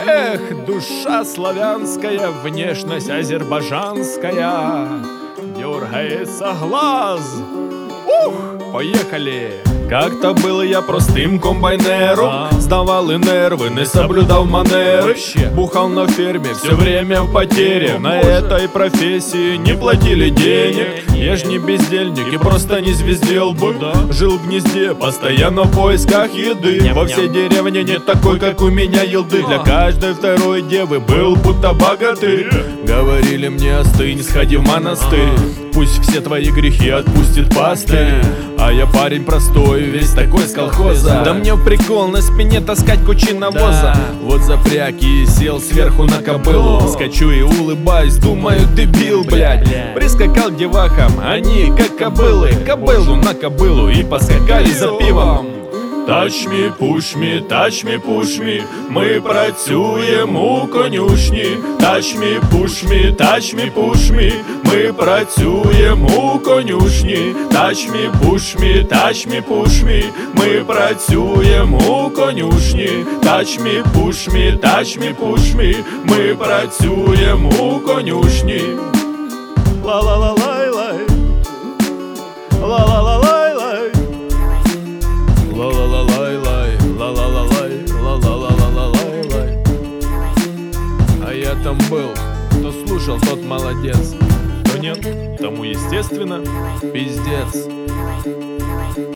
Эх, душа славянская, внешность азербайджанская, дергается глаз. Ух, поехали! Как-то был я простым комбайнером, сдавал и нервы, не соблюдал манеры. Бухал на ферме, все время в потере. На этой профессии не платили денег. Я ж не бездельник и просто не звездел бы. Жил в гнезде, постоянно в поисках еды. Во всей деревне нет такой, как у меня, елды. Для каждой второй девы был будто богатырь. Говорили мне: остынь, сходи в монастырь, пусть все твои грехи отпустит пастырь. А я парень простой, весь такой с колхоза. Да мне в прикол на спине таскать кучи навоза. Вот запряг и сел сверху на кобылу. Скачу и улыбаюсь, думаю, дебил, блядь. Прискакал к девахам, они как кобылы. Кобылу на кобылу и поскакали за пивом. Touch me, push me, touch me, push me, ми працюємо у конюшні. Touch me, push me, touch me, push me, ми працюємо у конюшні. Touch me, push me, touch me, push me, ми працюємо у конюшні. Touch me, push me, touch me, push me, ми працюємо у конюшні. Ла-ла-ла-лай-лай, ла-ла-ла-лай-лай, ла-ла-ла-лай-лай, ла-ла-ла-лай, ла-ла-ла-ла-лай-лай. А я там был, кто слушал, тот молодец, кто нет, тому естественно пиздец.